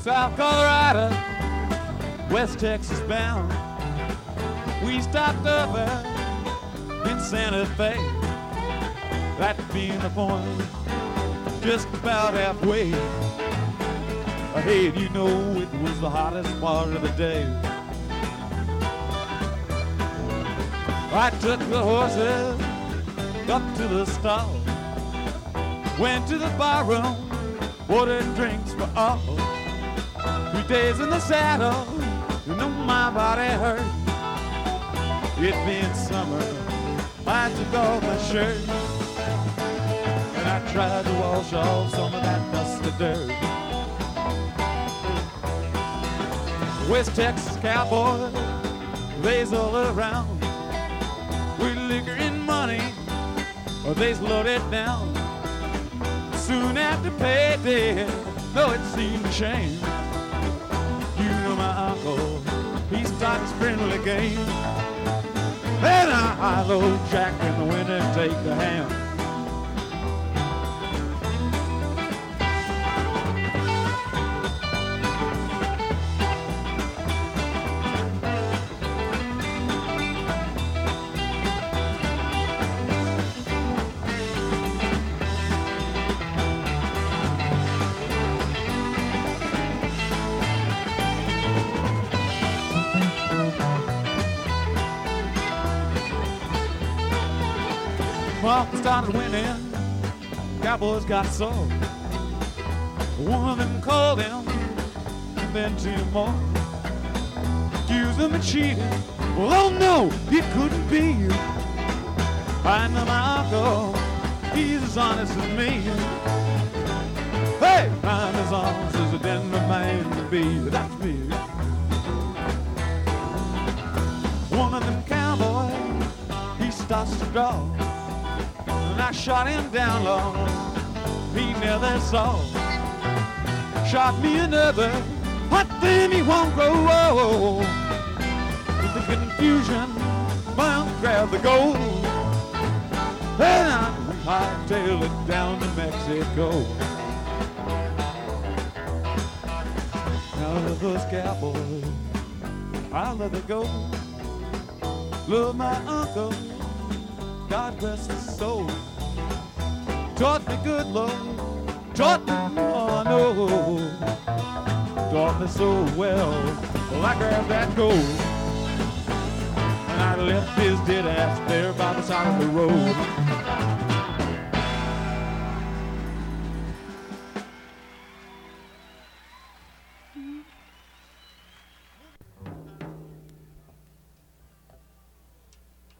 South Colorado, West Texas bound. We stopped over in Santa Fe. That being the point, just about halfway. Ahead, you know, it was the hottest part of the day. I took the horses up to the stall, went to the bar room, ordered drinks for all. 3 days in the saddle, you know my body hurt. It being summer, I took off my shirt, and I tried to wash off some of that dusty dirt. West Texas cowboys, they's all around. With liquor and money, or they's loaded down. Soon after payday, though it seemed a shame, you know my uncle, he started his friendly game. Then I load Jack in the winter and take the ham. Mark started winning, Cowboys got sore. One of them called him, and then 2 more. Accused him of cheating, well, oh no, it couldn't be. I know my uncle, he's as honest as me. Hey, I'm as honest as a Denver man can be, that's me. One of them cowboys, he starts to draw, and I shot him down low, he never saw. Shot me another, what then he won't grow. With the confusion, my uncle grabbed the gold, and I hightailed it down to Mexico. Now I love those cowboys, I love the gold. Love my uncle, God rest his soul. Taught me good love, taught me all I know. Taught me so well, well I grabbed that gold, and I left his dead ass there by the side of the road.